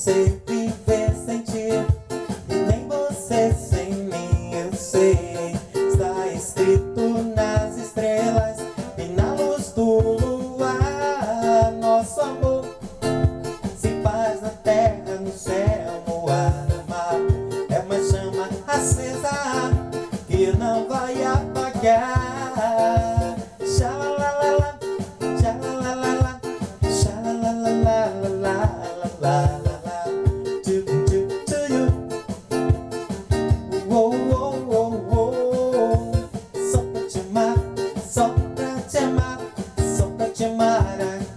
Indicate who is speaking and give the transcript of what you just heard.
Speaker 1: sei viver sem ti, e nem você sem mim. Eu sei, está escrito nas estrelas e na luz do luar. Nosso amor se faz na terra, no céu, no ar, no mar. É uma chama acesa que não vai apagar. Xalalalala, xalalalala, xalalalala, to you. Oh, oh, oh, oh. Só pra te amar, só pra te amar, só pra te amar.